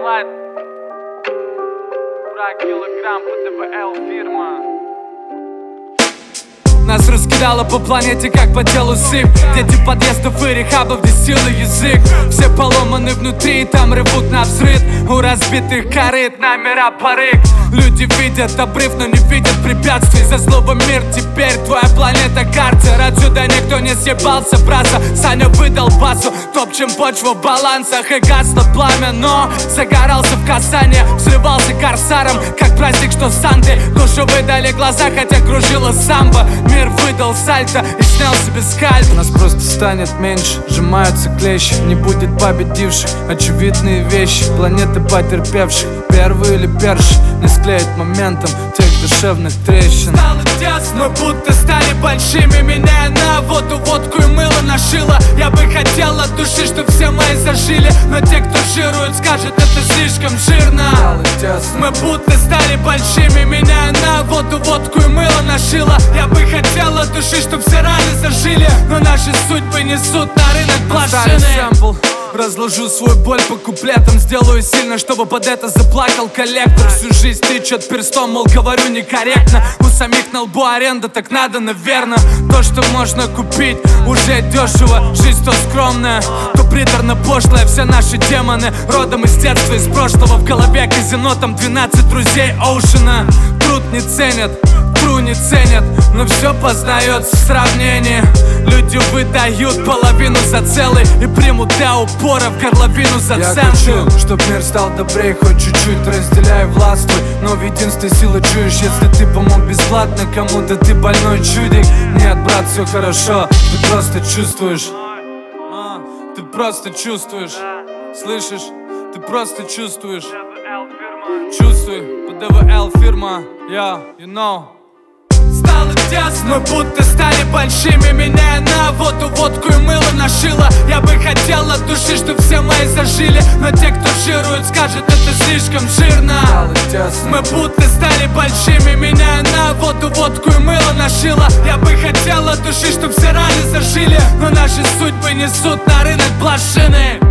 Light. Килограмм ПДВЛ фирма. Нас раскидало по планете, как по телу сыпь. Дети подъездов и рехабов, где силы язык. Все поломаны внутри, там ревут на взрыв. У разбитых корыт номера порык. Люди видят обрыв, но не видят препятствий. За слово мир теперь твоя планета картер. Отсюда никто не съебался, браться. Саня выдал басу, топчем почву в балансах. И гасло пламя, но загорался в касание. Взрывался корсаром, как праздник, что Санты. Душу выдали глаза, хотя кружила самбо. Мир выдал сальто и снял себе скальп. Нас просто станет меньше, сжимаются клещи. Не будет победивших, очевидные вещи. Планеты потерпевших, первый или перший не склеит моментом тех душевных трещин. Стало тесно, мы будто стали большими. Меняя на воду, водку и мыло нашила. Я бы хотел от души, чтоб все мои зажили. Но те, кто жирует, скажет, это слишком жирно. Мы будто стали большими. Меняя на воду, водку и мыло нашила. Я бы хотел от души, чтоб все раны зажили. Но наши судьбы несут на рынок блошины. Разложу свою боль по куплетам. Сделаю сильно, чтобы под это заплакал коллектор. Всю жизнь тычет перстом, мол, говорю некорректно. У самих на лбу аренда, так надо, наверно. То, что можно купить, уже дешево. Жизнь то скромная, то приторно пошлая. Все наши демоны родом из детства, из прошлого. В голове казино, там 12 друзей Оушена. Труд не ценят, тру не ценят, но все познается в сравнении. Люди выдают половину за целый и примут для упора в горловину за центр. Я хочу, чтоб мир стал добрее, хоть чуть-чуть, разделяй властвуй. Но в единстве силы чуешь, если ты помог бесплатно кому-то, ты больной чудик. Нет, брат, все хорошо, ты просто чувствуешь. Ты просто чувствуешь, слышишь? Ты просто чувствуешь. Чувствуй, ПДВЛ фирма, yeah, you know. Стало тесно, мы будто стали большими. Меняя на воду, водку и мыло нашила. Я бы хотел от души, чтоб все мои зажили. Но те, кто жирует, скажет, это слишком жирно. Мы будто стали большими. Меняя на воду, водку и мыло нашила. Я бы хотел от души, чтоб все раны зажили. Но наши судьбы несут на рынок блошины.